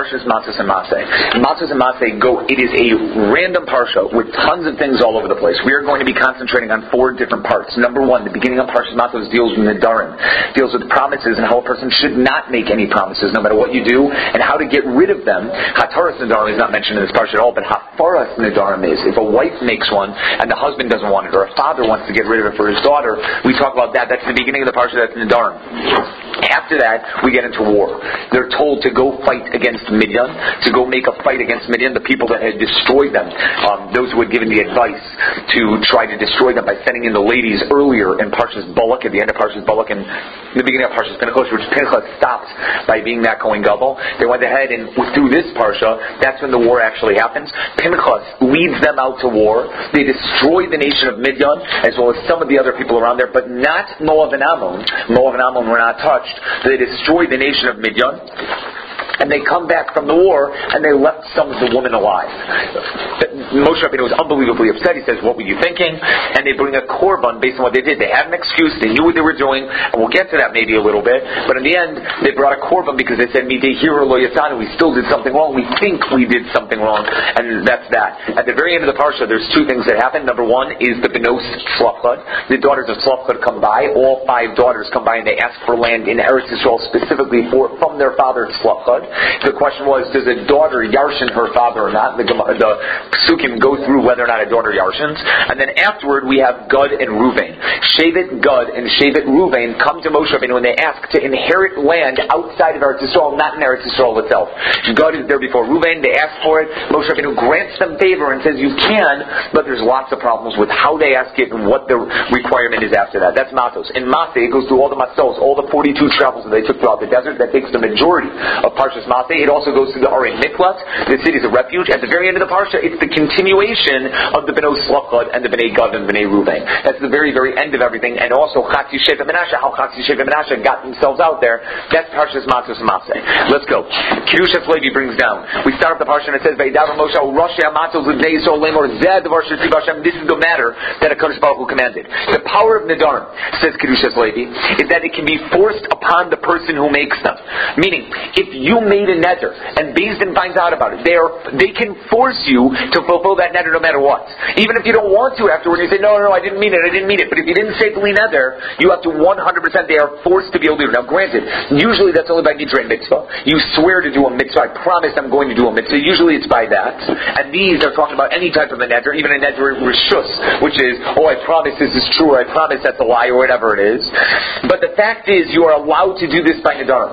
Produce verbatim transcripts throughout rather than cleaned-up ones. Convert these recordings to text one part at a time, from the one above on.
Parshas Matzos and Maseh. Matzos and Maseh go, it is a random parsha with tons of things all over the place. We are going to be concentrating on four different parts. Number one, the beginning of Parshas Matzos deals with Nedarim, deals with promises and how a person should not make any promises no matter what you do, and how to get rid of them. Hataras Nedarim is not mentioned in this parsha at all, but Hafaras Nedarim is. If a wife makes one and the husband doesn't want it, or a father wants to get rid of it for his daughter, we talk about that. That's the beginning of the parsha, that's Nedarim. After that, we get into war. They're told to go fight against Midian, to go make a fight against Midian, the people that had destroyed them, um, those who had given the advice to try to destroy them by sending in the ladies earlier in Parshas Balak, at the end of Parshas Balak, and the beginning of Parshas Pinchas, which Pinchas stopped by being that Kohen Gadol. They went ahead and through this parsha, that's when the war actually happens. Pinchas leads them out to war. They destroy the nation of Midian, as well as some of the other people around there, but not Moab and Ammon. Moab and Ammon were not touched. They destroyed the nation of Midian, and they come back from the war, and they left some of the women alive. Moshe Rabbeinu was unbelievably upset. He says, what were you thinking? And they bring a korban based on what they did. They had an excuse. They knew what they were doing, and we'll get to that maybe a little bit. But in the end, they brought a korban because they said, Midei hiro lo yasanu, we still did something wrong. We think we did something wrong, and that's that. At the very end of the parsha, there's two things that happen. Number one is the Benos Tzlafchad. The daughters of Tzlafchad come by. All five daughters come by, and they ask for land in Eretz Yisrael specifically for from their father Tzlafchad. The question was, does a daughter yarshin her father or not? The, the Psukim go through whether or not a daughter yarshins. And then afterward, we have Gad and Ruvain. Shevet Gad and Shevet Ruvain come to Moshe Rabbeinu when they ask to inherit land outside of Eretz Yisrael, not in Eretz Yisrael itself. Gad is there before Ruvain. They ask for it. Moshe Rabbeinu grants them favor and says, you can, but there's lots of problems with how they ask it and what the requirement is after that. That's Matos. In Maseh, it goes through all the Matzos, all the forty-two travels that they took throughout the desert. That takes the majority of Parshas Maseh. It also goes through the Arei Miklat, the cities of refuge. At the very end of the parsha, it's the continuation of the Benos Tzlafchad and the Bnei Gad and Bnei Ruvain. That's the very, very end of everything. And also Chatzi Shevet Menashe, how Chatzi Shevet Menashe got themselves out there. That's Parshas Matzos and Maseh. Let's go. Kedushas Levi brings down. We start up the parsha and it says, Vaydavar Moshe Roshei HaMatzos L'Bnei Yisrael Lemor Zeh Davar Shetzivah Hashem. This is the matter that HaKadosh Baruch Hu commanded. The power of Nedarim, says Kedushas Levi, is that it can be forced upon the person who makes them. Meaning, if you made a neder and Beis Din finds out about it, they are they can force you to fulfill that neder no matter what. Even if you don't want to afterward, you say, no, no, no, I didn't mean it, I didn't mean it. But if you didn't say bli neder, you have to one hundred percent, they are forced to be able to do it. Now granted, usually that's only by Nidrei Mitzvah. You swear to do a mitzvah, I promise I'm going to do a mitzvah. Usually it's by that. And these are talking about any type of a neder, even a neder rishus, which is, oh, I promise this is true, or I promise that's a lie, or whatever it is. But the fact is, you are allowed to do this by nedarim.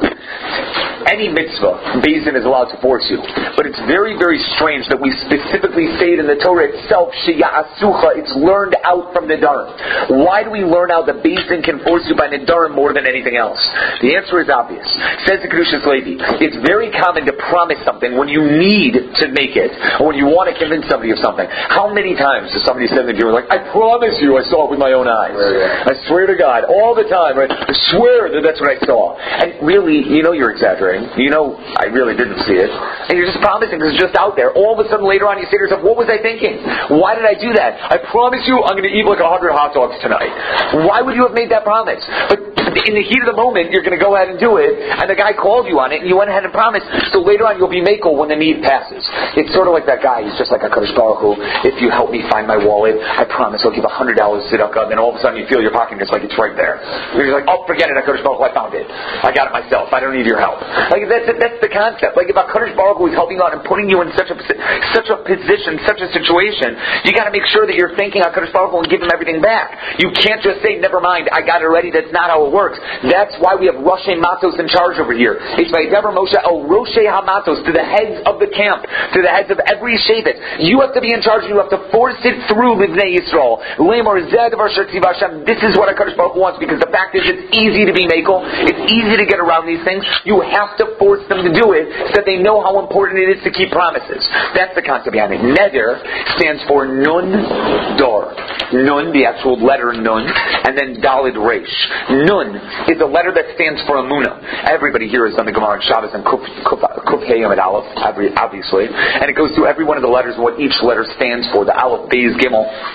Any mitzvah, Beis Din is allowed to force you. But it's very, very strange that we specifically say it in the Torah itself, Sheya'asucha, it's learned out from Nedarim. Why do we learn out that Beis Din can force you by Nedarim more than anything else? The answer is obvious. Says the Kedushas Levi, it's very common to promise something when you need to make it, or when you want to convince somebody of something. How many times does somebody say to you, like, I promise you I saw it with my own eyes. I swear to God, all the time, right? I swear that that's what I saw. And really, you know you're exaggerating. You know I really didn't see it. And you're just promising because it's just out there. All of a sudden later on you say to yourself, what was I thinking? Why did I do that? I promise you I'm going to eat like a hundred hot dogs tonight. Why would you have made that promise? But in the heat of the moment, you're going to go ahead and do it, and the guy called you on it, and you went ahead and promised. So later on you'll be makel when the need passes. It's sort of like that guy. He's just like a Kadosh Baruch Hu. If you help me find my wallet, I promise I'll give a hundred dollars tzedakah. And then all of a sudden you feel your pocket just like it's right there. You're like, oh, forget it, Kadosh Baruch Hu, I found it. I got it myself. I don't need your help. Like that's that's the concept. Like if a Kadosh Baruch Hu is helping you out and putting you in such a such a position, such a situation, you got to make sure that you're thinking HaKadosh Baruch Hu and give him everything back. You can't just say, never mind, I got it already. That's not how it works. That's why we have Roshei Matos in charge over here. It's by Devar Moshe El Roshei HaMatos, to the heads of the camp, to the heads of every shevet. You have to be in charge and you have to force it through Bnei Yisrael. Lemor Zeh Davar Shetzivah Hashem. This is what HaKadosh Baruch Hu wants, because the fact is it's easy to be makel. It's easy to get around these things. You have to force them to do it so that they know how important it is to keep promises. That's the concept behind it. Neder stands for Nun Dor. Nun, the actual letter Nun, and then Dalid Reish. Nun is a letter that stands for Amunah. Everybody here has done the Gemara on Shabbos and Kuf, Kuf, Kuf Hey Yom Aleph, obviously. And it goes through every one of the letters and what each letter stands for. The Aleph, Beis, Gimel.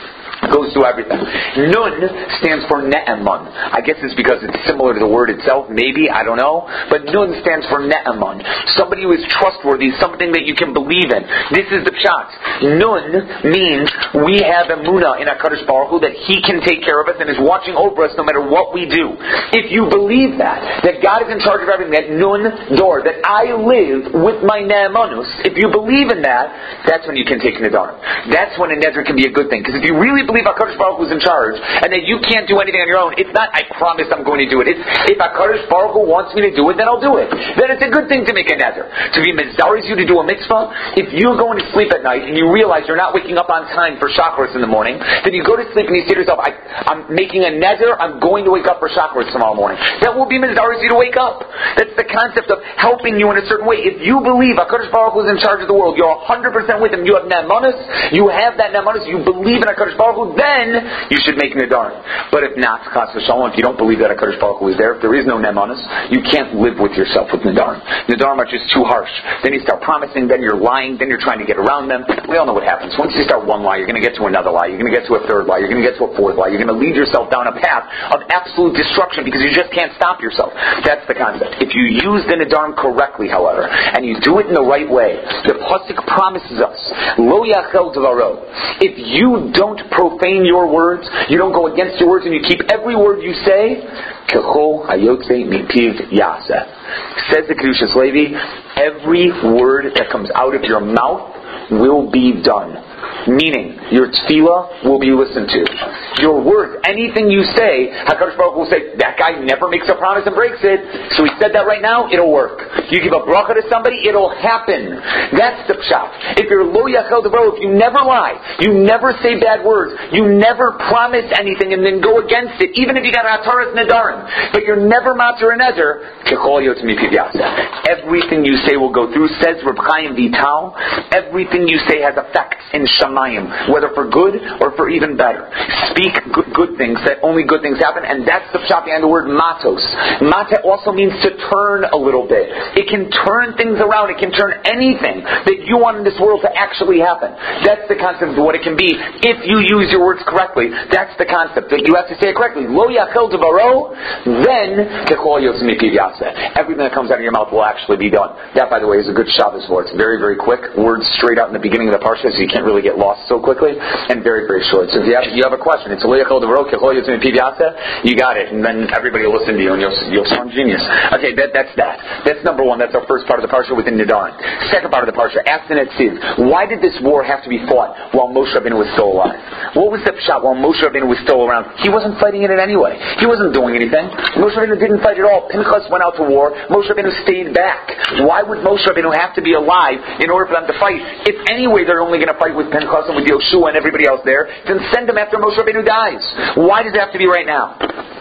Goes through everything. Nun stands for ne'eman. I guess it's because it's similar to the word itself. Maybe, I don't know. But Nun stands for ne'eman. Somebody who is trustworthy, something that you can believe in. This is the pshat. Nun means we have emunah in HaKadosh Baruch Hu that He can take care of us and is watching over us no matter what we do. If you believe that, that God is in charge of everything, that Nun door, that I live with my ne'emanus, if you believe in that, that's when you can take Nedarim. That's when a Neder can be a good thing. Because if you really believe HaKadosh Baruch Hu is in charge, and that you can't do anything on your own, it's not, I promise I'm going to do it. It's, if HaKadosh Baruch Hu wants me to do it, then I'll do it. Then it's a good thing to make a Neder. To be Mizariz you to do a mitzvah, if you're going to sleep at night, and you realize you're not waking up on time for Shacharis in the morning, then you go to sleep and you say to yourself, I, I'm making a Neder, I'm going to wake up for Shacharis tomorrow morning. That will be Mizariz you to wake up. That's the concept of helping you in a certain way. If you believe HaKadosh Baruch Hu is in charge of the world, you're one hundred percent with Him, you have Ne'emanus, you have that Ne'emanus, you believe in HaKadosh Baruch Hu, then you should make Nedarim. But if not, Chas v'Shalom, if you don't believe that HaKadosh Baruch Hu is there, if there is no Ne'emanus, you can't live with yourself with Nedarim. Nedarim are just too harsh. Then you start promising, then you're lying, then you're trying to get around them. We all know what happens. Once you start one lie, you're going to get to another lie, you're going to get to a third lie, you're going to get to a fourth lie, you're going to lead yourself down a path of absolute destruction because you just can't stop yourself. That's the concept. If you use the Nedarim correctly, however, and you do it in the right way, the Pasuk promises us, Lo yachel devaro. If you don't profane your words, you don't go against your words, and you keep every word you say, kechol hayotze mipiv yaseh. Says the Kedushas Levi, every word that comes out of your mouth will be done. Meaning, your tefillah will be listened to. Your words, anything you say, HaKadosh Baruch Hu will say, that guy never makes a promise and breaks it, so he said that right now, it'll work. You give a bracha to somebody, it'll happen. That's the pshat. If you're lo yachel devaro, if you never lie, you never say bad words, you never promise anything and then go against it, even if you got Ataras Nedarim, but you're never matzah or neder, kechol yotz mipiv yaseh. Everything you say will go through, says Reb Chaim Vital, everything you say has effects in Shamayim, whether for good or for even better. Speak good, good things, that only good things happen, and that's the pshat behind the word matos. Mata also means to turn a little bit. It can turn things around, it can turn anything that you want in this world to actually happen. That's the concept of what it can be if you use your words correctly. That's the concept, that you have to say it correctly. Lo yachel devaro, then kechol yotz mipiv yaseh. Everything that comes out of your mouth will actually be done. That, by the way, is a good Shabbos word. It's very, very quick. Words straight out in the beginning of the parsha, so you can't really get lost so quickly, and very, very short. So if you have, you have a question, it's lo yachel devaro, kechol yotz mipiv yaseh, you got it, and then everybody will listen to you, and you'll, you'll sound genius. Okay, that, that's that. That's number one. That's our first part of the parsha within Nedarim. Second part of the parsha, asked in Etziv, why did this war have to be fought while Moshe Rabbeinu was still alive? What was the pshat while Moshe Rabbeinu was still around? He wasn't fighting in it anyway. He wasn't doing anything. Moshe Rabbeinu didn't fight at all. Pinchas went out to war. Moshe Rabbeinu stayed back. Why would Moshe Rabbeinu have to be alive in order for them to fight? If anyway they're only going to fight with Pinchas and with Yoshua and everybody else there, then send them after Moshe Rabbeinu dies. Why does it have to be right now?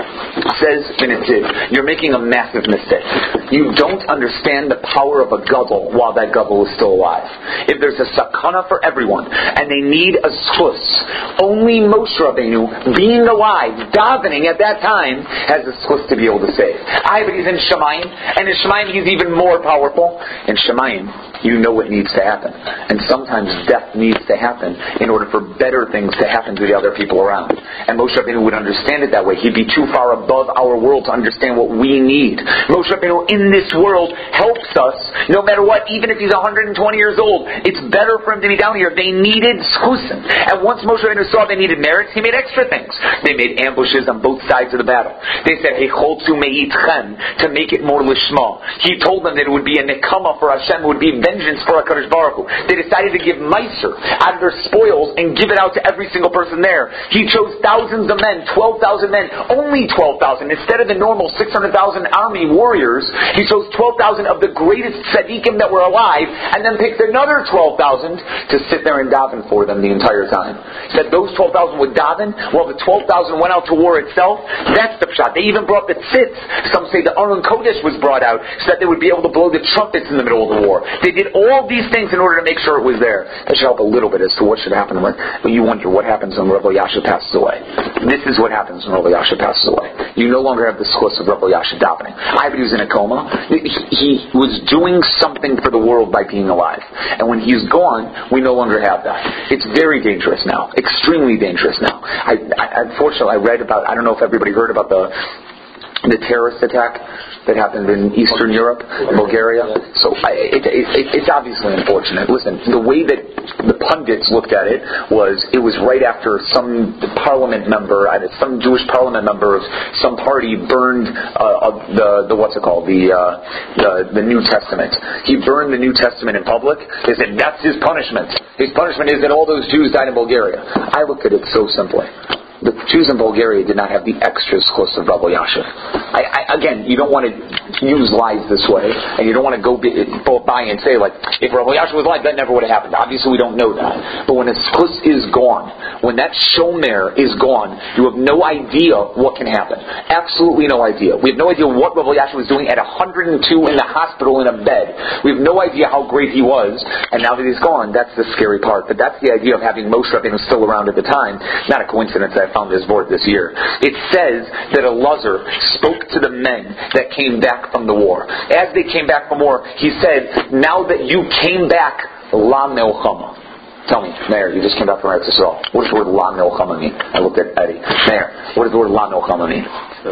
Says Benetziv, you're making a massive mistake. You don't understand the power of a gadol while that gadol is still alive. If there's a sakana for everyone and they need a schus, only Moshe Rabbeinu, being alive, davening at that time, has a schus to be able to save. I but he's in Shemayim, and in Shemayim he's even more powerful. In Shemayim, you know what needs to happen. And sometimes death needs to happen in order for better things to happen to the other people around. And Moshe Rabbeinu would understand it that way. He'd be too far above our world to understand what we need. Moshe Rabbeinu in this world helps us no matter what, even if he's one hundred twenty years old. It's better for him to be down here. They needed schusim. And once Moshe Rabbeinu saw they needed merits, he made extra things. They made ambushes on both sides of the battle. They said, Hey, choltzu me'itchem, to make it more lishma. He told them that it would be a nekama for Hashem, it would be vengeance for HaKadosh Baruch Hu. They decided to give meiser out of their spoils and give it out to every single person there. He chose thousands of men, twelve thousand men, only twelve thousand. Instead of the normal six hundred thousand army warriors, he chose twelve thousand of the greatest tzaddikim that were alive, and then picked another twelve thousand to sit there and daven for them the entire time. He said those twelve thousand would daven, while the twelve thousand went out to war itself. That's the pshat. They even brought the tzitz. Some say the Aron Kodesh was brought out so that they would be able to blow the trumpets in the middle of the war. They did all these things in order to make sure it was there. That should help a little bit as to what should happen when you wonder what happens when Rabbi Yasha passes away. This is what happens when Rabbi Yasha passes away. way. You no longer have the schus of Rav Elyashiv davening. I but he was in a coma. He, he was doing something for the world by being alive. And when he's gone, we no longer have that. It's very dangerous now. Extremely dangerous now. I, I, unfortunately, I read about, I don't know if everybody heard about the the terrorist attack that happened in Eastern Europe, Bulgaria. So I, it, it, it, it's obviously unfortunate. Listen, the way that the pundits looked at it was, it was right after some parliament member, some Jewish parliament member of some party burned uh, the, the, what's it called, the, uh, the the New Testament. He burned the New Testament in public. They said, that's his punishment. His punishment is that all those Jews died in Bulgaria. I looked at it so simply. The Jews in Bulgaria did not have the extra schus of Rav Elyashiv. I, I, again, you don't want to use lies this way, and you don't want to go, be, go by and say, like, if Rav Elyashiv was alive, that never would have happened. Obviously, we don't know that. But when a schus is gone, when that shomer is gone, you have no idea what can happen. Absolutely no idea. We have no idea what Rav Elyashiv was doing at one hundred two in the hospital in a bed. We have no idea how great he was, and now that he's gone, that's the scary part. But that's the idea of having Moshe Rabbeinu still around at the time. Not a coincidence that I found this board this year. It says that Elazar spoke to the men that came back from the war. As they came back from war, he said, now that you came back, La Melchama. Tell me, Mayor, you just came back from Eretz Yisrael. What does the word La Melchama mean? I looked at Eddie. Mayor, what does the word La Melchama mean?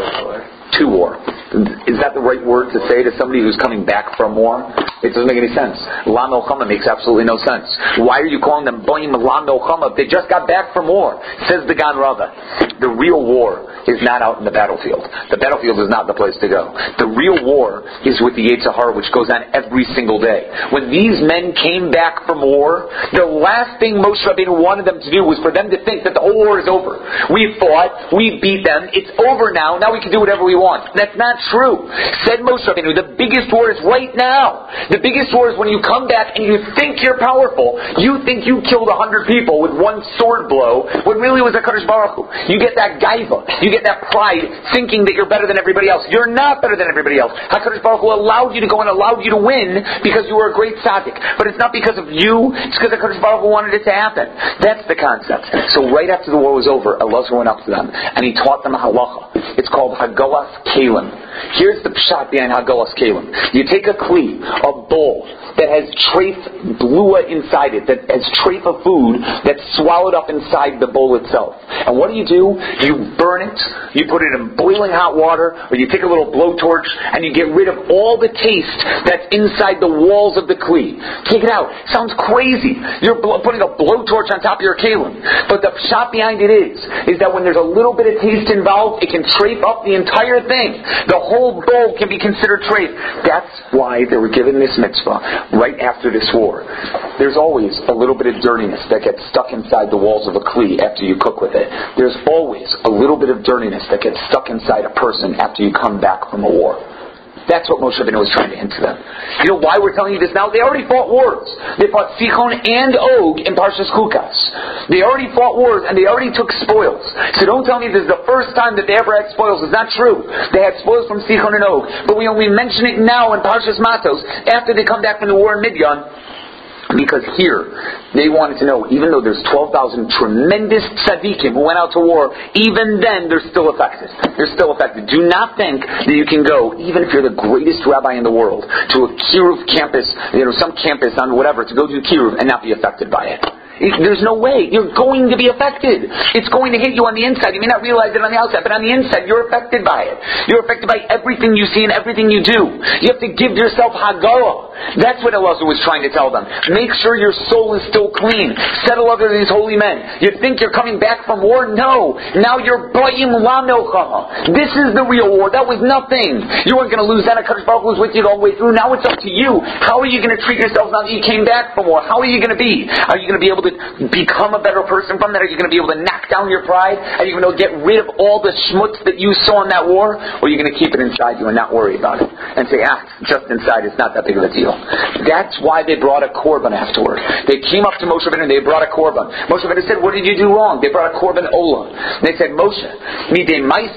To war. Is that the right word to say to somebody who's coming back from war? It doesn't make any sense. La Melchama makes absolutely no sense. Why are you calling them Boim La Melchama if they just got back from war? Says the Gan Rava. The real war is not out in the battlefield. The battlefield is not the place to go. The real war is with the Yetzer Hara, which goes on every single day. When these men came back from war, the last thing Moshe Rabbeinu wanted them to do was for them to think that the whole war is over. We fought, we beat them, it's over now, now we can do whatever we want. That's not true. Said Moshe Rabbeinu, the biggest war is right now. The biggest war is when you come back and you think you're powerful. You think you killed a hundred people with one sword blow, when really it was a Kadosh Baruch Hu. You get that gaiva, you get that pride, thinking that you're better than everybody else. You're not better than everybody else. HaKadosh Baruch Hu allowed you to go and allowed you to win because you were a great tzaddik. But it's not because of you, it's because HaKadosh Baruch Hu wanted it to happen. That's the concept. So right after the war was over, Elazar went up to them and he taught them halacha. It's called Hagalas Kalim. Here's the pshat behind Hagalas Kalim. You take a kli, a bowl that has treif blua inside it, that has treif of food that's swallowed up inside the bowl itself. And what do you do? You burn it, you put it in boiling hot water, or you take a little blowtorch and you get rid of all the taste that's inside the walls of the kli. Take it out. Sounds crazy. You're bl- putting a blowtorch on top of your kalim. But the pshat behind it is, is that when there's a little bit of taste involved, it can treif up the entire thing. The whole bowl can be considered treif. That's why they were given this mitzvah right after this war. There's always a little bit of dirtiness that gets stuck inside the walls of a kli after you cook with it. There's always a little bit of dirtiness that gets stuck inside a person after you come back from a war. That's what Moshe Rabbeinu was trying to hint to them. You know why we're telling you this now? They already fought wars. They fought Sichon and Og in Parshas Chukas. They already fought wars and they already took spoils. So don't tell me this is the first time that they ever had spoils. It's not true. They had spoils from Sichon and Og. But we only mention it now in Parshas Matos after they come back from the war in Midian. Because here, they wanted to know, even though there's twelve thousand tremendous tzaddikim who went out to war, even then they're still affected. They're still affected. Do not think that you can go, even if you're the greatest rabbi in the world, to a Kiruv campus, you know, some campus on whatever, to go to Kiruv and not be affected by it. There's no way. You're going to be affected. It's going to hit you on the inside. You may not realize it on the outside, but on the inside, you're affected by it. You're affected by everything you see and everything you do. You have to give yourself hagara. That's what Elazar was trying to tell them. Make sure your soul is still clean. Settle under these holy men. You think you're coming back from war? No. Now you're ba'im la melchama. This is the real war. That was nothing. You weren't going to lose that. HaKadosh Baruch Hu was with you the whole way through. Now it's up to you. How are you going to treat yourself now that you came back from war? How are you going to be? Are you going to be able to become a better person from that? Are you going to be able to knock down your pride? Are you going to get rid of all the schmutz that you saw in that war? Or are you going to keep it inside you and not worry about it? And say, ah, just inside, it's not that big of a deal. That's why they brought a korban afterward. They came up to Moshe Rabbeinu and they brought a korban. Moshe Rabbeinu said, what did you do wrong? They brought a korban olah. They said, Moshe, midei maisa,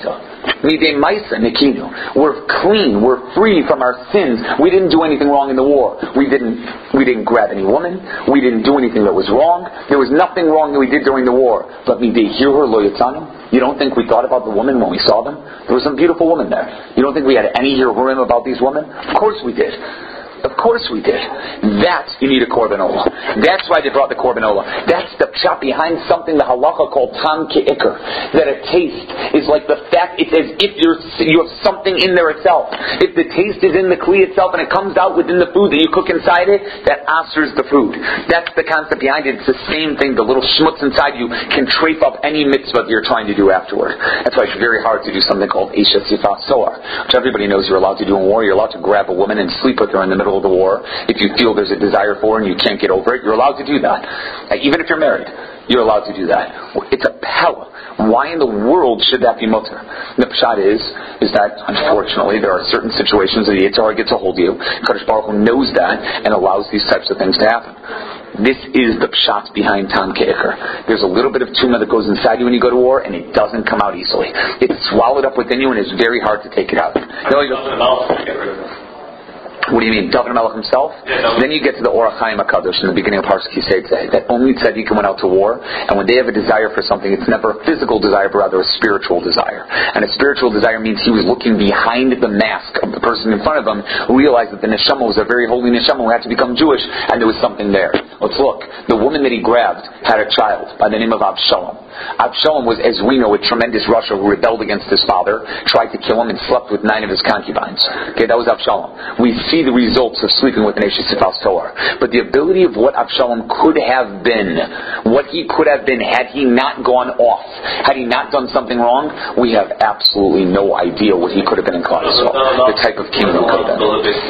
Midei Maisa Nikinu. We're clean. We're free from our sins. We didn't do anything wrong in the war. We didn't. We didn't grab any woman. We didn't do anything that was wrong. There was nothing wrong that we did during the war. But Midei Hirur Lo Yatzanu. You don't think we thought about the woman when we saw them? There was some beautiful woman there. You don't think we had any Hirurim about these women? Of course we did. Of course we did. That you need a korban olah. That's why they brought the korban olah. That's the pshat behind something the halacha called tam ke'ikr. That a taste is like the fact, it's as if you're, you have something in there itself. If the taste is in the kli itself and it comes out within the food that you cook inside it, that asers the food. That's the concept behind it. It's the same thing. The little schmutz inside you can trape up any mitzvah that you're trying to do afterward. That's why it's very hard to do something called Isha Sifah Soar, which everybody knows you're allowed to do in war. You're allowed to grab a woman and sleep with her in the middle of the war. If you feel there's a desire for her and you can't get over it, you're allowed to do that. Like, even if you're married, you're allowed to do that. It's a pella. Why in the world should that be mutter? The pshat is, is that unfortunately there are certain situations that the Yetzer Hara gets a hold of you. Kadosh Baruch Hu knows that and allows these types of things to happen. This is the pshat behind tam ke'ikr. There's a little bit of tumah that goes inside you when you go to war, and it doesn't come out easily. It's swallowed up within you, and it's very hard to take it out. What do you mean? David Melech himself? Yeah, no. Then you get to the Orach Chaim HaKadosh in the beginning of Parshat Kisei, that only tzaddikim went out to war, and when they have a desire for something, it's never a physical desire, but rather a spiritual desire. And a spiritual desire means he was looking behind the mask of the person in front of him, who realized that the neshama was a very holy neshama who had to become Jewish, and there was something there. Let's look. The woman that he grabbed had a child by the name of Avshalom. Avshalom was, as we know, a tremendous Rasha who rebelled against his father, tried to kill him, and slept with nine of his concubines. Okay, that was Avshalom. We see the results of sleeping with an Eshes Sifas Torah. But the ability of what Avshalom could have been, what he could have been had he not gone off, had he not done something wrong, we have absolutely no idea what he could have been in Klal Yisrael. The type of king he could have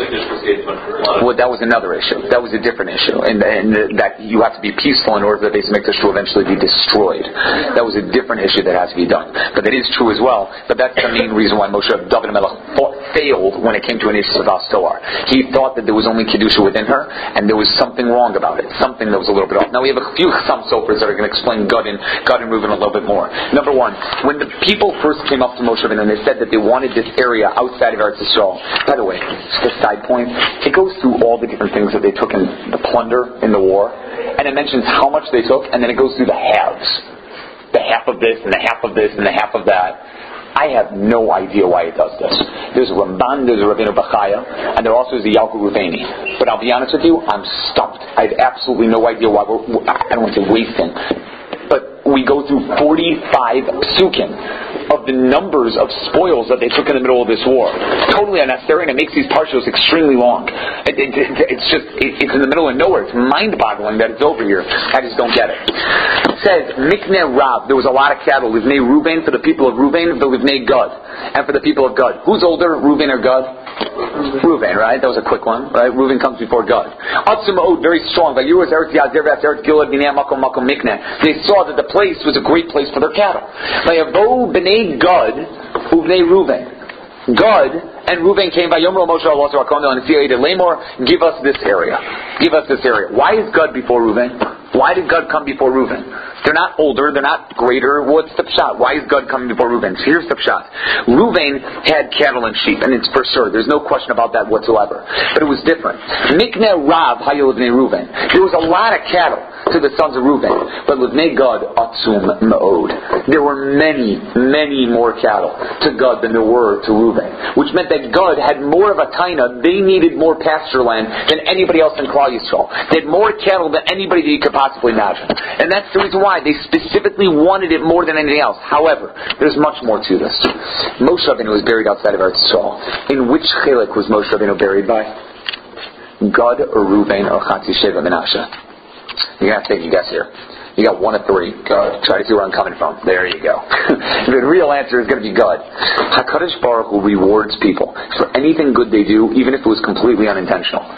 been. Well, that was another issue. That was a different issue. And, and that you have to be peaceful in order for the Beis Hamikdash to eventually be destroyed. That was a different issue that has to be done. But that is true as well. But that's the main reason why Moshe David HaMelech failed when it came to an Eshes Sifas Torah. He thought that there was only Kedusha within her, and there was something wrong about it. Something that was a little bit off. Now we have a few Chassam Sofers that are going to explain Gad and Gad and Reuven a little bit more. Number one, when the people first came up to Moshe Rabbeinu and they said that they wanted this area outside of Eretz Yisrael. By the way, just a side point, it goes through all the different things that they took in the plunder in the war, and it mentions how much they took, and then it goes through the halves. The half of this, and the half of this, and the half of that. I have no idea why it does this. There's a Ramban, there's a Rabbeinu Bachaya, and there also is a Yalkut Ruveni. But I'll be honest with you, I'm stumped. I have absolutely no idea why we're, I don't want to say wasting, but we go through forty-five psukim of the numbers of spoils that they took in the middle of this war. Totally unnecessary, and it makes these parshas extremely long. It, it, it, it's just, it, it's in the middle of nowhere. It's mind-boggling that it's over here. I just don't get it. It says, Mikneh Rav, there was a lot of cattle. Livnei Ruvain for the people of Ruvain, the Livnei Gad. And for the people of Gad. Who's older, Ruvain or Gad? Ruvain, right? That was a quick one, right? Ruvain comes before Gad. Atzum Od, very strong. They saw that the place was a great place for their cattle. Bnei Gad, Uvnei Ruvain. Gad and Ruvain came by Yomro Moshe Alosar Akondo and Siyah Lamor. Give us this area. Give us this area. Why is Gad before Ruvain? Why did Gad come before Ruvain? They're not older, they're not greater. What's the pshat? Why is Gad coming before Reuven? So here's the pshat. Reuven had cattle and sheep, and it's for sure. There's no question about that whatsoever. But it was different. Mikneh Rav Hayol Livnei Reuven. There was a lot of cattle to the sons of Reuven, but Livnei Gad Atzum Me'od. There were many, many more cattle to Gad than there were to Reuven, which meant that Gad had more of a taina. They needed more pasture land than anybody else in Klal Yisrael. They had more cattle than anybody that you could possibly imagine, and that's the reason why. They specifically wanted it more than anything else. However, there's much more to this. Moshe Rabbeinu was buried outside of Eretz Yisrael. In which chelik was Moshe Rabbeinu buried by? Gad or Reuven or Chatzi Sheva Menashe? You're going to have to take a guess here. You got one of three. Gad. Try to see where I'm coming from. There you go. The real answer is going to be Gad. HaKadosh Baruch Hu rewards people for anything good they do, even if it was completely unintentional.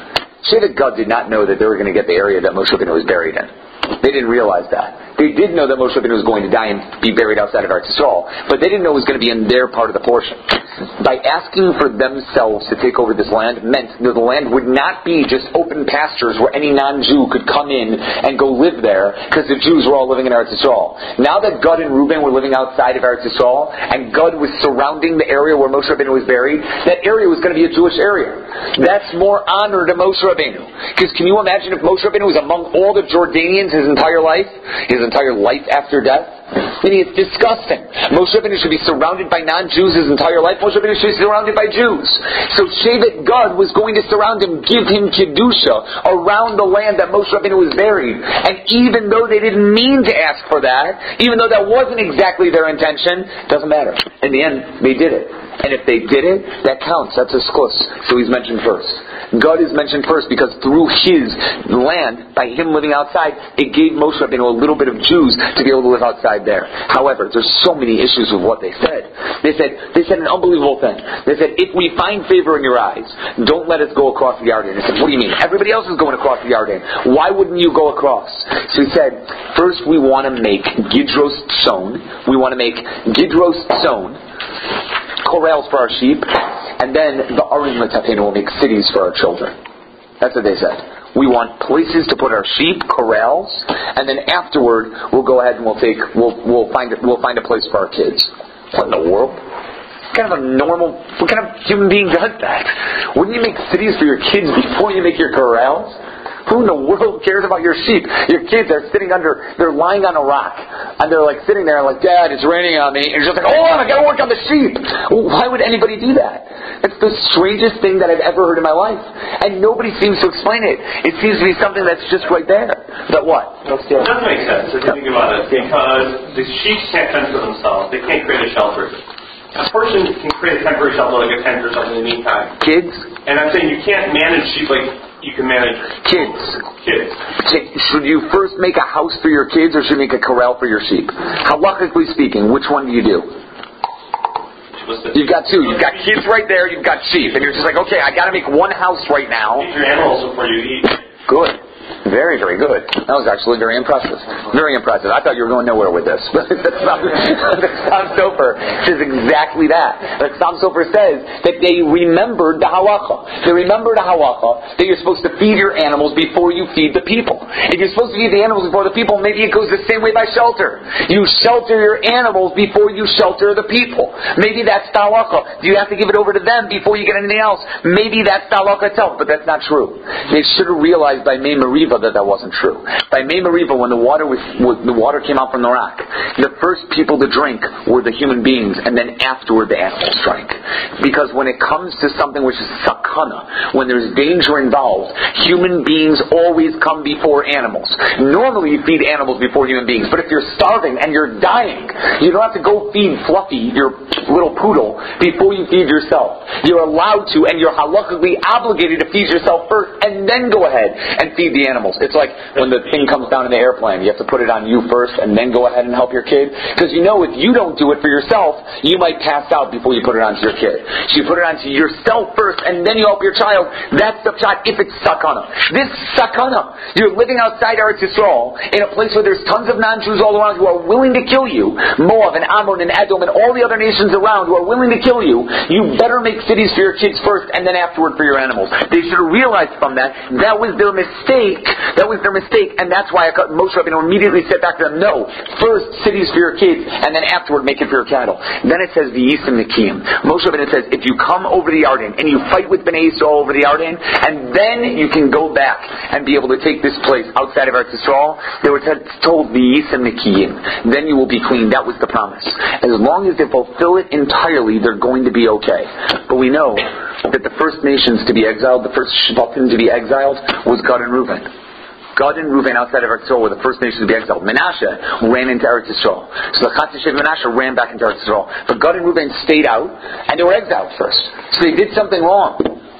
Shevet Gad did not know that they were going to get the area that Moshe Rabbeinu was buried in. They didn't realize that. They did know that Moshe Rabbeinu was going to die and be buried outside of Eretz Yisrael, but they didn't know it was going to be in their part of the portion. By asking for themselves to take over this land meant that the land would not be just open pastures where any non-Jew could come in and go live there because the Jews were all living in Eretz Yisrael. Now that Gad and Reuben were living outside of Eretz Yisrael and Gad was surrounding the area where Moshe Rabbeinu was buried, that area was going to be a Jewish area. That's more honor to Moshe Rabbeinu. Because can you imagine if Moshe Rabbeinu was among all the Jordanians his entire life? His entire life after death? I mean, it's disgusting. Moshe Rabbeinu should be surrounded by non-Jews his entire life. Moshe Rabbeinu should be surrounded by Jews. So Shevet Gad was going to surround him, give him Kedusha around the land that Moshe Rabbeinu was buried. And even though they didn't mean to ask for that, even though that wasn't exactly their intention, it doesn't matter. In the end, they did it. And if they did it, that counts. That's a sklus. So he's mentioned first. Gad is mentioned first because through his land, by him living outside, it gave Moshe Rabbeinu a little bit of Jews to be able to live outside there. However, there's so many issues with what they said. They said they said an unbelievable thing. They said, if we find favor in your eyes, don't let us go across the Yarden. They said, what do you mean? Everybody else is going across the Yarden. Why wouldn't you go across? So he said, first we want to make Gidros Tzon. We want to make Gidros Tzon, corrals for our sheep, and then the Arim L'Tafenu will make cities for our children. That's what they said. We want places to put our sheep, corrals, and then afterward we'll go ahead and we'll take we'll we'll find it we'll find a place for our kids. What in the world? What kind of a normal what kind of human being does that? Wouldn't you make cities for your kids before you make your corrals? Who in the world cares about your sheep? Your kids are sitting under, they're lying on a rock. And they're like sitting there like, Dad, it's raining on me. And you're just like, hold on, I gotta work on the sheep. Well, why would anybody do that? It's the strangest thing that I've ever heard in my life. And nobody seems to explain it. It seems to be something that's just right there. But what? It doesn't make sense if you think about it. Because the sheep can't fend for themselves. They can't create a shelter. A person can create a temporary shelter like a tent or something in the meantime. Kids? And I'm saying you can't manage sheep like you can manage kids. Kids. Should you first make a house for your kids or should you make a corral for your sheep? Halachically speaking, which one do you do? You've got two. You've got kids right there, you've got sheep. And you're just like, okay, I got to make one house right now. Eat your animals before you eat. Good. Very, very good. That was actually very impressive. Very impressive. I thought you were going nowhere with this. But the Chassam Sofer says exactly that. The Chassam Sofer says that they remembered the halacha. They remembered the halacha that you're supposed to feed your animals before you feed the people. If you're supposed to feed the animals before the people, maybe it goes the same way by shelter. You shelter your animals before you shelter the people. Maybe that's the halacha. Do you have to give it over to them before you get anything else? Maybe that's the halacha itself, but that's not true. They should have realized by Mei Mariva that that wasn't true. By Mei Mariva, when the water was, was the water came out from the rock, the first people to drink were the human beings, and then afterward the animals drank. Because when it comes to something which is sakana, when there's danger involved, human beings always come before animals. Normally you feed animals before human beings, but if you're starving and you're dying, you don't have to go feed Fluffy, your little poodle, before you feed yourself. You're allowed to, and you're halachically obligated to feed yourself first, and then go ahead and feed the animals. It's like when the thing comes down in the airplane, you have to put it on you first and then go ahead and help your kid. Because you know if you don't do it for yourself, you might pass out before you put it onto your kid. So you put it onto yourself first and then you help your child. That's the shot if it's sakana. This sakana, you're living outside Eretz Yisrael in a place where there's tons of non-Jews all around who are willing to kill you. Moab and Ammon and Edom and all the other nations around who are willing to kill you. You better make cities for your kids first and then afterward for your animals. They should have realized from that, that was their mistake. That was their mistake, and that's why Moshe Rabbeinu immediately said back to them, no, first cities for your kids, and then afterward make it for your cattle. Then it says, V'yisim Nikiyim. Moshe Rabbeinu says, if you come over the Yarden, and you fight with Bnei Yisrael over the Yarden, and then you can go back and be able to take this place outside of Eretz Yisrael, they were t- told, V'yisim Nikiyim. Then you will be clean. That was the promise. As long as they fulfill it entirely, they're going to be okay. But we know that the first nations to be exiled, the first Shvatim to be exiled, was Gad and Reuben. Gad and Reuben outside of Eretz Yisrael were the first nations to be exiled. Menashe ran into Eretz Yisrael. So the Chatzishev Menashe ran back into Eretz Yisrael. But Gad and Reuben stayed out, and they were exiled first. So they did something wrong.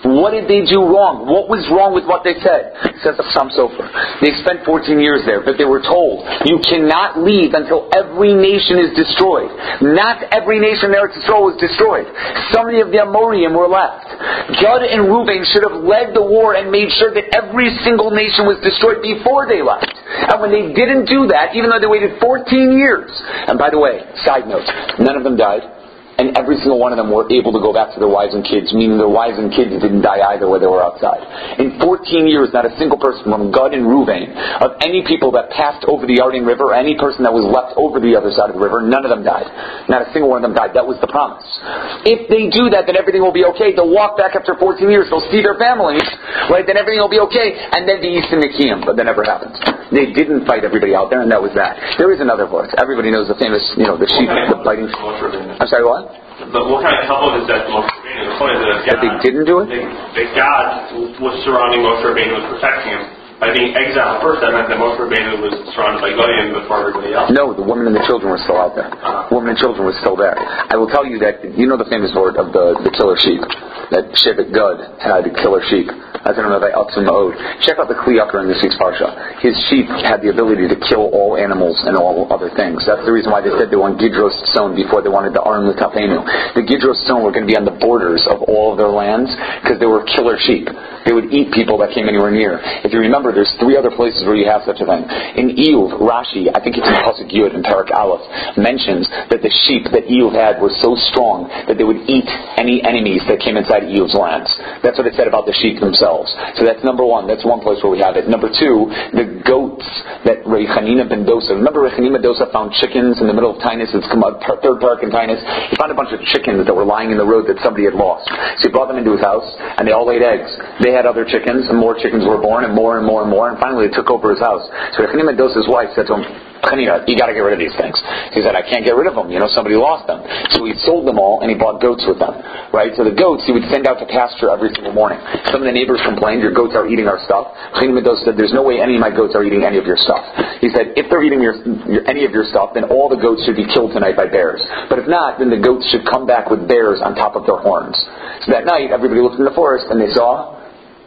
What did they do wrong? What was wrong with what they said? Says the Chassam Sofer. They spent fourteen years there, but they were told, you cannot leave until every nation is destroyed. Not every nation in Eretz Yisrael was destroyed. Some of the Amorim were left. Gad and Reuben should have led the war and made sure that every single nation was destroyed before they left. And when they didn't do that, even though they waited fourteen years, and by the way, side note, none of them died. And every single one of them were able to go back to their wives and kids, meaning their wives and kids didn't die either where they were outside. In fourteen years, not a single person from Gad and Reuben, of any people that passed over the Yarden River, or any person that was left over the other side of the river, none of them died. Not a single one of them died. That was the promise. If they do that, then everything will be okay. They'll walk back after fourteen years, they'll see their families, right? Then everything will be okay, and then the Eastern Nikiam, but that never happens. They didn't fight everybody out there, and that was that. There is another verse. Everybody knows the famous, you know, the sheep, the biting. I'm sorry, what? But what kind of couple is that Moshe Rabbeinu? The point is that, that they didn't do it? That God was surrounding Moshe Rabbeinu, was protecting him. By being exiled first, that meant that Moshe Rabbeinu was surrounded by Goyim before everybody else. No, the woman and the children were still out there. Uh-huh. Women and children were still there. I will tell you that, you know the famous word of the, the killer sheep, that Shevet Gad had killer sheep. I don't know, they Atzum Ma'od. Check out the Kli Yakar in this week's Parsha. His sheep had the ability to kill all animals and all other things. That's the reason why they said they want Gidros stone before they wanted the Aron L'Tafenu. The Gidros stone were going to be on the borders of all of their lands because they were killer sheep. They would eat people that came anywhere near. If you remember, there's three other places where you have such a thing. In Iyuv, Rashi, I think it's in Pasuk Yud and Parak Aleph, mentions that the sheep that Iyuv had were so strong that they would eat any enemies that came inside Iyuv's lands. That's what it said about the sheep themselves. So that's number one. That's one place where we have it. Number two, the goats that Rei Chanina ben Dosa. Remember Rei Chanina ben Dosa found chickens in the middle of Tainus. It's come out third park in Tainus. He found a bunch of chickens that were lying in the road that somebody had lost. So he brought them into his house, and they all laid eggs. They had other chickens, and more chickens were born, and more and more and more, and finally they took over his house. So Rei Chanina ben Dosa's wife said to him, Chanina, you got to get rid of these things. He said, I can't get rid of them. You know, somebody lost them. So he sold them all, and he bought goats with them. Right? So the goats he would send out to pasture every single morning. Some of the neighbors complained, your goats are eating our stuff. Chanina ben Dosa said, there's no way any of my goats are eating any of your stuff. He said, if they're eating your, your, any of your stuff, then all the goats should be killed tonight by bears. But if not, then the goats should come back with bears on top of their horns. So that night, everybody looked in the forest, and they saw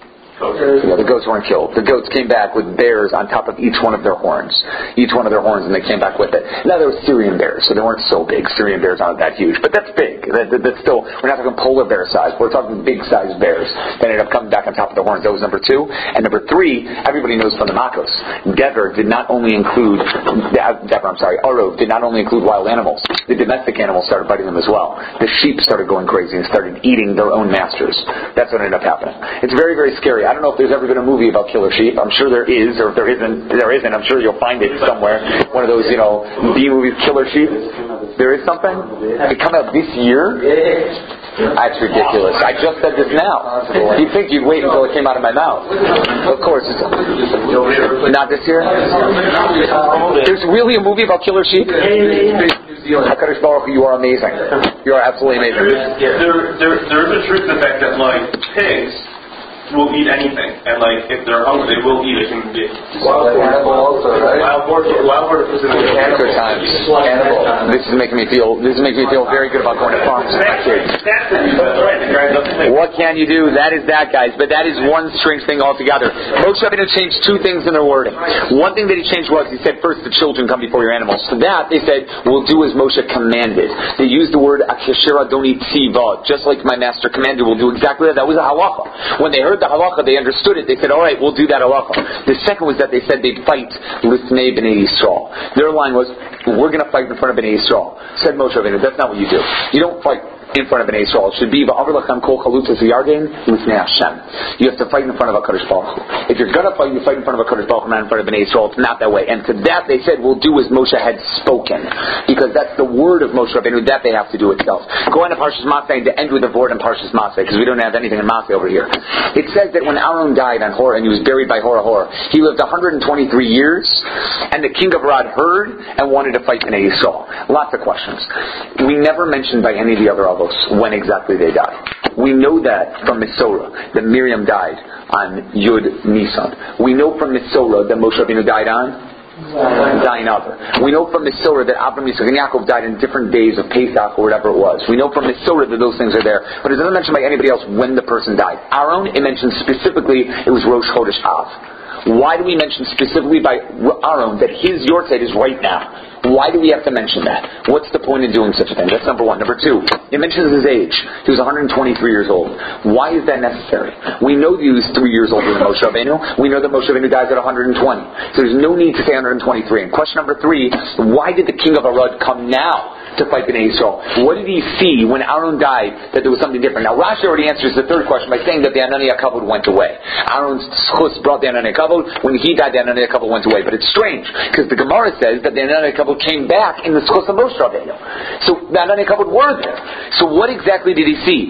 You know, the goats weren't killed. The goats came back with bears on top of each one of their horns. Each one of their horns, and they came back with it. Now, there were Syrian bears, so they weren't so big. Syrian bears aren't that huge. But that's big. That, that, that's still, we're not talking polar bear size. We're talking big-sized bears that ended up coming back on top of their horns. That was number two. And number three, everybody knows from the Makos, Dever did not only include, Dever, I'm sorry, Arov did not only include wild animals. The domestic animals started biting them as well. The sheep started going crazy and started eating their own masters. That's what ended up happening. It's very, very scary. I don't know if there's ever been a movie about killer sheep. I'm sure there is, or if there isn't, there isn't. I'm sure you'll find it somewhere. One of those, you know, B movies, Killer Sheep. There is something? It come out this year? That's ridiculous. I just said this now. You'd think you'd wait until it came out of my mouth. Of course. It's not this year? There's really a movie about killer sheep? HaKadosh Baruch Hu, you are amazing. You are absolutely amazing. There, there, there is a truth in the fact that, like, pigs will eat anything, and like if they're hungry, they will eat a human being. Wild boar also, right? Wild boar, wild boar is in the good times. This is making me feel. This is making me feel very good about going to farms with my kids. What can you do? That is that, guys. But that is one strange thing altogether. Moshe Rabbeinu changed two things in their wording. One thing that he changed was he said first the children come before your animals. For that they said we'll do as Moshe commanded. They used the word Akasher Adoni Tziva, just like my master commanded. We'll do exactly that. That was a halacha. When they heard the halacha, they understood it. They said, all right, we'll do that halacha. The second was that they said they'd fight Lifnei Bnei Yisrael. Their line was, we're going to fight in front of Bnei Yisrael. Said Moshe Rabbeinu, that's not what you do. You don't fight in front of Bnei Yisrael. It should be V'avar lachem kol chalutzas v'yarden Lifnei Hashem. You have to fight in front of HaKadosh Baruch Hu. If you're going to fight, you fight in front of HaKadosh Baruch Hu, not in front of Bnei Yisrael. It's not that way. And to that they said, we'll do as Moshe had spoken. Because that's the word of Moshe Rabbeinu. That they have to do itself. Go into Parshas Maseh to end with a word in Parshas Maseh, because we don't have anything in Maseh over here. It says that when Aaron died on Hor, and he was buried by Hor Hor, he lived one hundred twenty-three years, and the king of Arad heard and wanted to fight Bnei Yisrael. Lots of questions. We never mentioned by any of the other avos when exactly they died. We know that from Mitzorah, that Miriam died on Yud Nisan. We know from Mitzorah that Moshe Rabbeinu died on Dying other. We know from the Surah that Abraham, Yitzchak, and Yaakov died in different days of Pesach or whatever it was. We know from the Surah that those things are there, but it doesn't mention by anybody else when the person died. Aaron, it mentions specifically it was Rosh Chodesh Av. Why do we mention specifically by Aaron that his Yortzeit is right now? Why do we have to mention that? What's the point in doing such a thing? That's number one. Number two, it mentions his age. He was one hundred twenty-three years old. Why is that necessary? We know that he was three years older than Moshe Rabbeinu. We know that Moshe Rabbeinu dies at one hundred twenty. So there's no need to say one hundred twenty-three. And question number three, why did the king of Arad come now to fight Bnei Yisrael? What did he see when Aaron died that there was something different? Now Rashi already answers the third question by saying that the Ananiya Kavod went away. Aaron's schus brought the Ananiya Kavod. When he died, the Ananiya Kavod went away. But it's strange, because the Gemara says that the Ananiya Kavod came back in the schus of Moshe Rabbeinu. So the Ananiya Kavod were there. So what exactly did he see?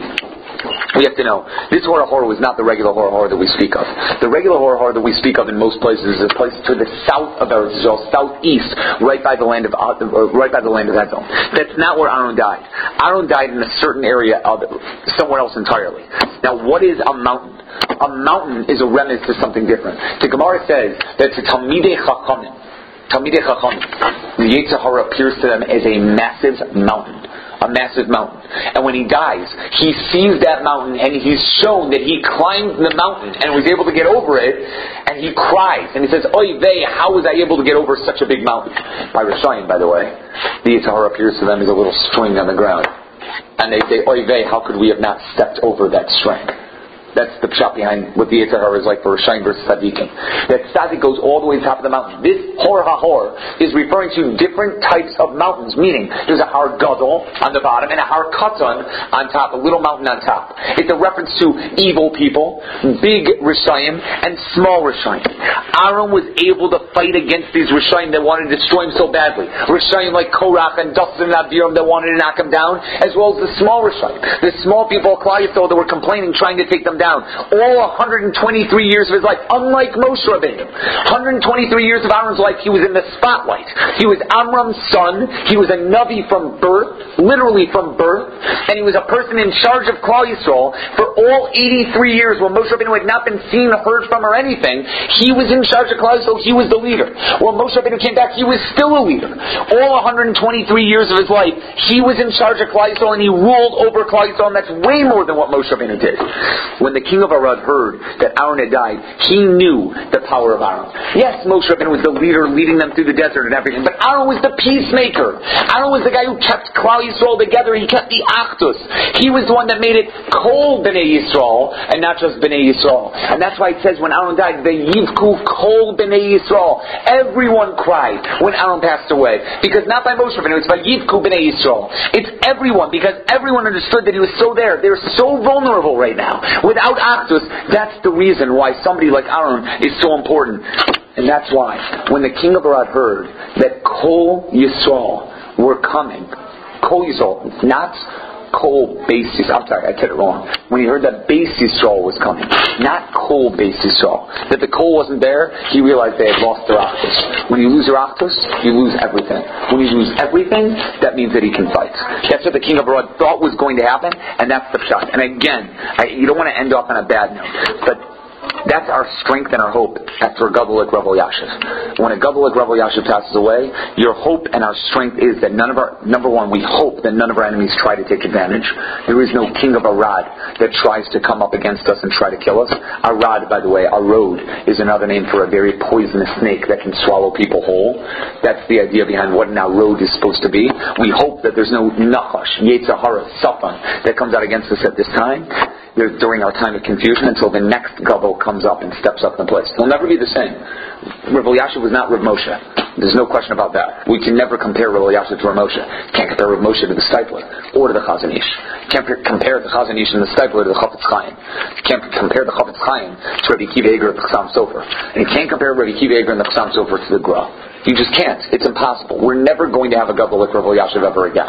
We have to know. This horror horror was not the regular horror horror that we speak of. The regular horror horror that we speak of in most places is a place to the south of Eretz Yisrael, southeast, right by the land of uh, right by the land of Edom. That's not where Aaron died. Aaron died in a certain area of somewhere else entirely. Now, what is a mountain? A mountain is a remnant to something different. The Gemara says that to Talmidei Chachamim, Talmidei Chachamim, the Yetzer Hara appears to them as a massive mountain. A massive mountain. And when he dies, he sees that mountain and he's shown that he climbed the mountain and was able to get over it, and he cries and he says, Oy vey, how was I able to get over such a big mountain? By Rishayim, by the way. The Yetzer Hara appears to them as a little string on the ground. And they say, Oy vey, how could we have not stepped over that string? That's the pshat behind what the Yetzer Hara is like for Rishayim versus Tzadikim. That Tzadik goes all the way to the top of the mountain. This Hor HaHor is referring to different types of mountains, meaning there's a Har Gadol on the bottom and a Har Katan on top, a little mountain on top. It's a reference to evil people, big Rishayim, and small Rishayim. Aaron was able to fight against these Rishayim that wanted to destroy him so badly. Rishayim like Korach and Dathan and Abiram that wanted to knock him down, as well as the small Rishayim. The small people of Klal Yisrael that were complaining, trying to take them down. All one hundred twenty-three years of his life, unlike Moshe Rabbeinu. one hundred twenty-three years of Aaron's life, he was in the spotlight. He was Amram's son. He was a Navi from birth, literally from birth, and he was a person in charge of Klal Yisrael for all eighty-three years when Moshe Rabbeinu had not been seen, heard from, or anything. He was in charge of Klal Yisrael. He was the leader. When Moshe Rabbeinu came back, he was still a leader. All one hundred twenty-three years of his life, he was in charge of Klal Yisrael, and he ruled over Klal Yisrael, and that's way more than what Moshe Rabbeinu did. When the king of Arad heard that Aaron had died, he knew the power of Aaron. Yes, Moshe Rabbeinu was the leader leading them through the desert and everything, but Aaron was the peacemaker. Aaron was the guy who kept Klal Yisrael together. He kept the Achdus. He was the one that made it Kol Bnei Yisrael and not just Bnei Yisrael. And that's why it says when Aaron died, V'yivku Kol Bnei Yisrael. Everyone cried when Aaron passed away, because not by Moshe Rabbeinu, it's by Yivku Bnei Yisrael. It's everyone, because everyone understood that he was so there. They're so vulnerable right now. Without Achdus, that's the reason why somebody like Aaron is so important. And that's why, when the king of Arad heard that Kol Yisrael were coming, Kol Yisrael, not Kol Beis Yisrael, I'm sorry, I said it wrong. When he heard that Beis Yisrael was coming, not Kol Beis Yisrael, that the Kol wasn't there, he realized they had lost their Achdus. When you lose your Achdus, you lose everything. When you lose everything, that means that he can fight. That's what the king of Arad thought was going to happen, and that's the pshat. And again, I, you don't want to end off on a bad note, but that's our strength and our hope after a Gadol like Rav Elyashiv. When a Gadol like Rav Elyashiv passes away, your hope and our strength is that none of our, number one, we hope that none of our enemies try to take advantage. There is no king of Arad that tries to come up against us and try to kill us. Arad, by the way, Arod, is another name for a very poisonous snake that can swallow people whole. That's the idea behind what an Arod is supposed to be. We hope that there's no Nachash, Yetzer Hara, Satan that comes out against us at this time, during our time of confusion, until the next Gadol comes up and steps up in the place. He'll never be the same. Rav Elyashiv was not Rav Moshe. There's no question about that. We can never compare Rav Elyashiv to Rav Moshe. Can't compare Rav Moshe to the Stipler or to the Chazon Ish. Can't compare the Chazon Ish and the Stipler to the Chafetz Chaim. Can't compare the Chafetz Chaim to Rabbi Akiva Eiger and the Chassam Sofer. And you can't compare Rabbi Akiva Eiger and the Chassam Sofer to the Gra. You just can't. It's impossible. We're never going to have a Gadol like Rav Elyashiv ever again.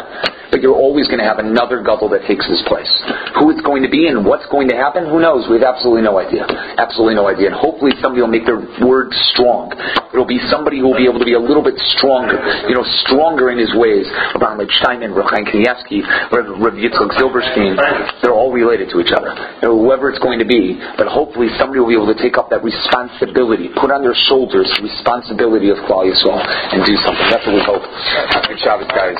but you're always going to have another Gadol that takes his place. Who it's going to be and what's going to happen, who knows? We have absolutely no idea. Absolutely no idea. And hopefully somebody will make their word strong. It'll be somebody who will be able to be a little bit stronger, you know, stronger in his ways. Rabbi Steinman, Rav Chaim Kanievsky, Rav Yitzchak Zilberstein, they're all related to each other. You know, whoever it's going to be, but hopefully somebody will be able to take up that responsibility, put on their shoulders the responsibility of Klal Yisrael and do something. That's what we hope. Happy Shabbos, guys.